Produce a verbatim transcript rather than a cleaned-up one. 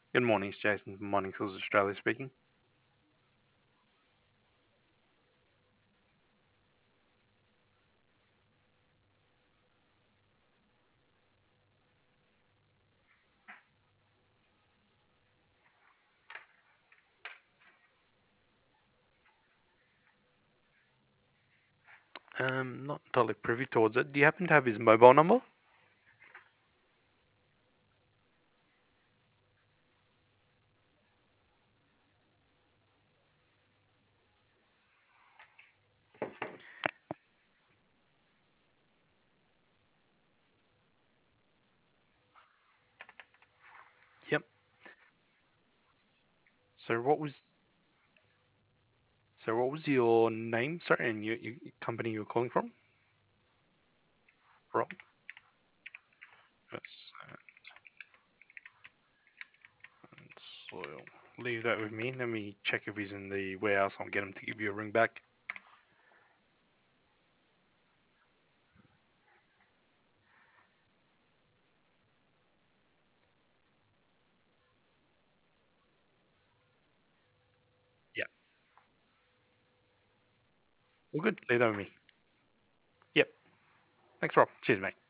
Good morning, it's Jason from Mining Tools Australia speaking. Um, not entirely privy towards it. Do you happen to have his mobile number? Yep. So what was so what was your name, sorry, and your, your company you were calling from? From? Yes. And soil. Leave that with me. Let me check if he's in the warehouse. I'll get him to give you a ring back. Yeah. All good. Leave that with me. Yep. Thanks, Rob. Cheers, mate.